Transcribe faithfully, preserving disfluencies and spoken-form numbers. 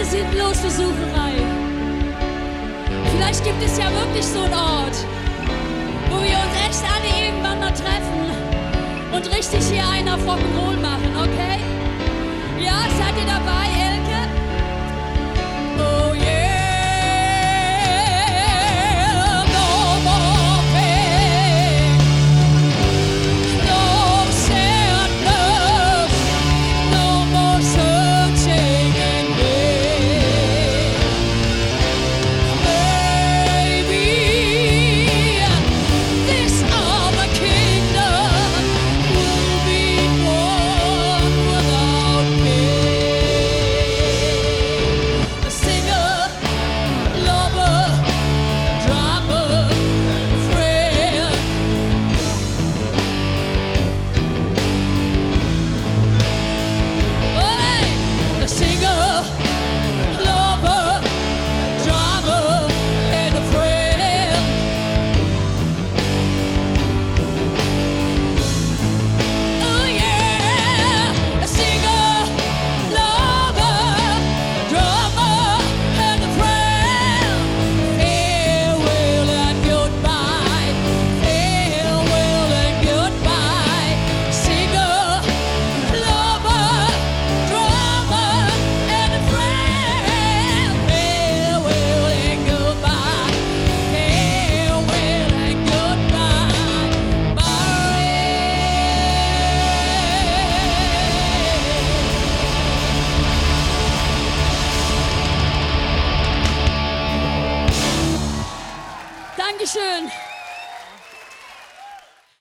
sinnlose Sucherei. Vielleicht gibt es ja wirklich so einen Ort, wo wir uns echt alle irgendwann mal treffen und richtig hier einen auf Rock'n'Roll machen, okay? Ja, seid ihr dabei, Elke? Oh yeah! No more pain, no sadness, no more searching in vain. Baby, this other kingdom will be born without pain. A singer, lover, drummer, friend. Hey, a singer, lover, drummer, and a friend. Oh yeah, a singer, lover, drummer, and a friend. Farewell and goodbye, farewell and goodbye. Singer, lover, drummer, and a friend. Farewell and goodbye, farewell and goodbye. Bye. Dankeschön.